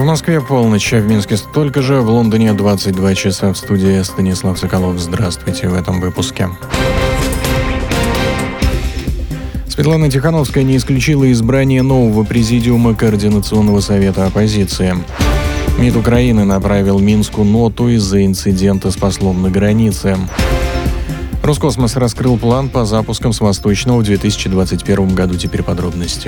В Москве полночь, а в Минске столько же, в Лондоне 22 часа. В студии Станислав Соколов. Здравствуйте в этом выпуске. Светлана Тихановская не исключила избрание нового президиума Координационного совета оппозиции. МИД Украины направил Минску ноту из-за инцидента с послом на границе. Роскосмос раскрыл план по запускам с Восточного в 2021 году. Теперь подробности.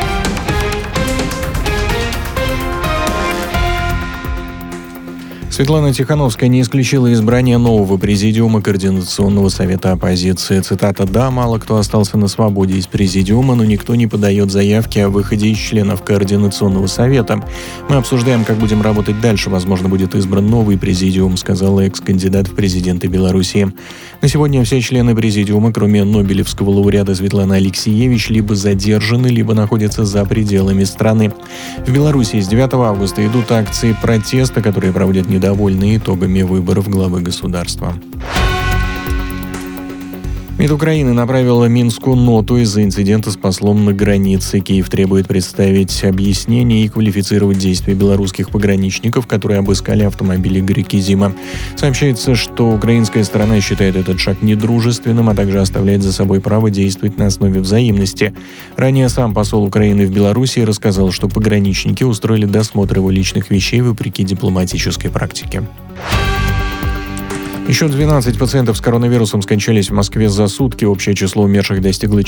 Светлана Тихановская не исключила избрание нового президиума Координационного совета оппозиции. Цитата: «Да, мало кто остался на свободе из президиума, но никто не подает заявки о выходе из членов Координационного совета. Мы обсуждаем, как будем работать дальше. Возможно, будет избран новый президиум», сказала экс-кандидат в президенты Беларуси. На сегодня все члены президиума, кроме нобелевского лауреата Светланы Алексиевич, либо задержаны, либо находятся за пределами страны. В Беларуси с 9 августа идут акции протеста, которые проводят недовольные итогами выборов главы государства. МИД Украины направила Минску ноту из-за инцидента с послом на границе. Киев требует представить объяснение и квалифицировать действия белорусских пограничников, которые обыскали автомобиль Игоря Кизима. Сообщается, что украинская сторона считает этот шаг недружественным, а также оставляет за собой право действовать на основе взаимности. Ранее сам посол Украины в Беларуси рассказал, что пограничники устроили досмотр его личных вещей вопреки дипломатической практике. Еще 12 пациентов с коронавирусом скончались в Москве за сутки. Общее число умерших достигло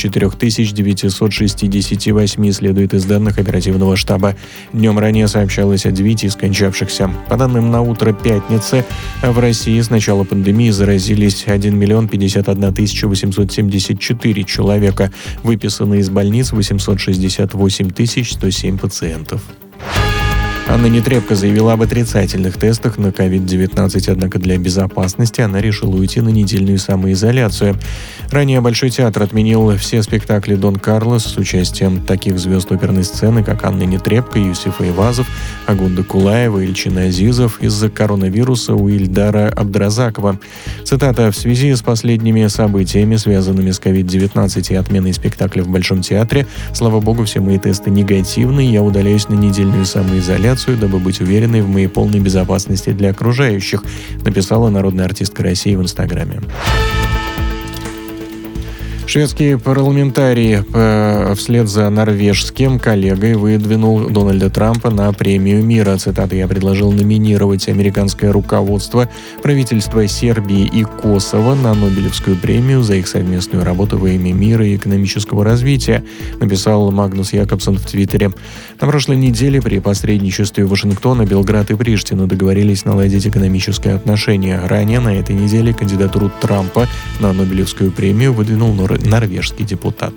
4968, следует из данных оперативного штаба. Днем ранее сообщалось о 9 скончавшихся. По данным на утро пятницы, в России с начала пандемии заразились 1 051 874 человека. Выписаны из больниц 868 107 пациентов. Анна Нетребко заявила об отрицательных тестах на COVID-19, однако для безопасности она решила уйти на недельную самоизоляцию. Ранее Большой театр отменил все спектакли «Дон Карлос» с участием таких звезд оперной сцены, как Анна Нетребко, Юсиф Айвазов, Агунда Кулаева, Ильчин Азизов из-за коронавируса у Ильдара Абдразакова. Цитата: «В связи с последними событиями, связанными с COVID-19 и отменой спектакля в Большом театре, слава богу, все мои тесты негативные, я удаляюсь на недельную самоизоляцию, дабы быть уверенной в моей полной безопасности для окружающих», написала народная артистка России в Инстаграме. Шведский парламентарий вслед за норвежским коллегой выдвинул Дональда Трампа на премию мира. Цитата: «Я предложил номинировать американское руководство, правительство Сербии и Косово на Нобелевскую премию за их совместную работу во имя мира и экономического развития», написал Магнус Якобсон в Твиттере. На прошлой неделе при посредничестве Вашингтона Белград и Приштина договорились наладить экономические отношения. Ранее на этой неделе кандидатуру Трампа на Нобелевскую премию выдвинул норвежский депутат.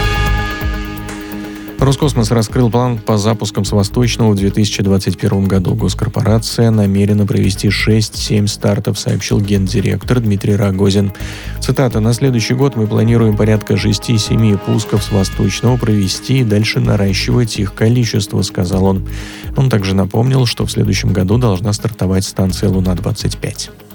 Роскосмос раскрыл план по запускам с Восточного в 2021 году. Госкорпорация намерена провести 6-7 стартов, сообщил гендиректор Дмитрий Рогозин. Цитата: «На следующий год мы планируем порядка 6-7 пусков с Восточного провести и дальше наращивать их количество», сказал он. Он также напомнил, что в следующем году должна стартовать станция «Луна-25».